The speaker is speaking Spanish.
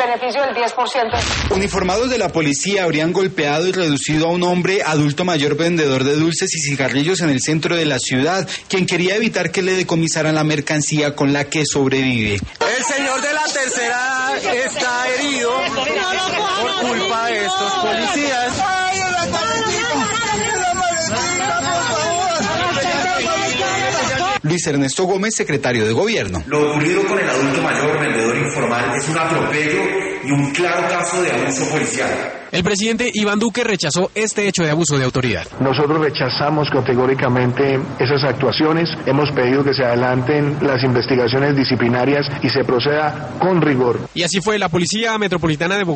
beneficio del 10%. Uniformados de la policía habrían golpeado y reducido a un hombre adulto mayor vendedor de dulces y cigarrillos en el centro de la ciudad, quien quería evitar que le decomisaran la mercancía con la que sobrevive. El señor de la tercera está herido por culpa de estos policías. Luis Ernesto Gómez, secretario de Gobierno. Lo ocurrido con el adulto mayor vendedor informal es un atropello y un claro caso de abuso policial. El presidente Iván Duque rechazó este hecho de abuso de autoridad. Nosotros rechazamos categóricamente esas actuaciones. Hemos pedido que se adelanten las investigaciones disciplinarias y se proceda con rigor. Y así fue, la Policía Metropolitana de Bogotá